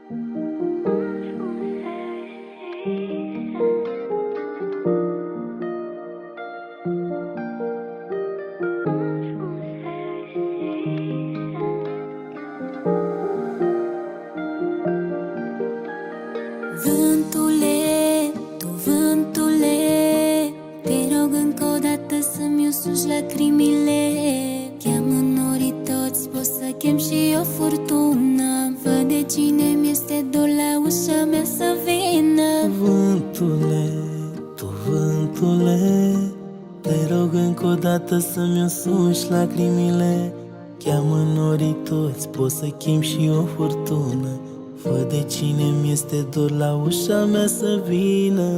Vântule, tu vântule, te rog încă o dată să-mi usuci lacrimile. Cheamă norii toți, pot să chem și o furtună. Văd de cine mi-este dor la ușa mea să vină. Vântule, tu vântule, te rog încă o dată să-mi usuci lacrimile. Cheamă norii toți, pot să chem și o furtună. Fă de cine mi-este dor la ușa mea să vină.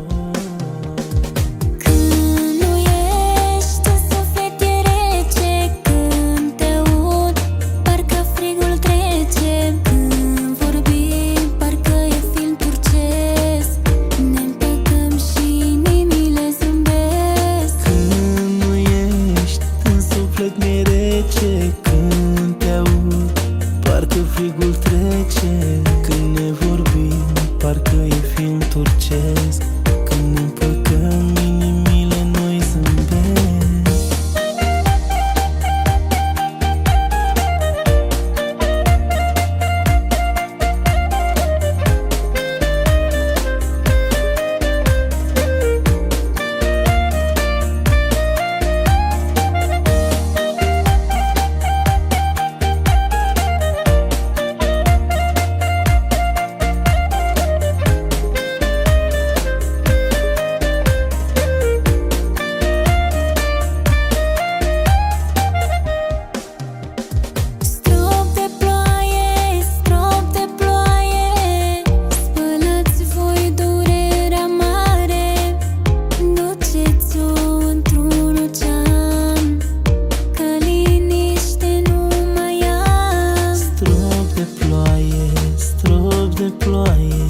Când nu ești, în suflet e rece. Când te aud, parcă frigul trece. Când vorbim, parcă e film turcesc. Ne împăcăm și inimile zâmbesc. Când nu ești, în suflet mi-e rece. Când te aud, parcă frigul trece. Când ne vorbim, parcă e film turcesc. Când ne împăcăm, inimile noi zâmbesc. Strop de ploaie, strop de ploaie, spălați voi durerea mare. Duceți-o într-un ocean, că liniște nu mai am. Strop de ploaie, strop de ploaie,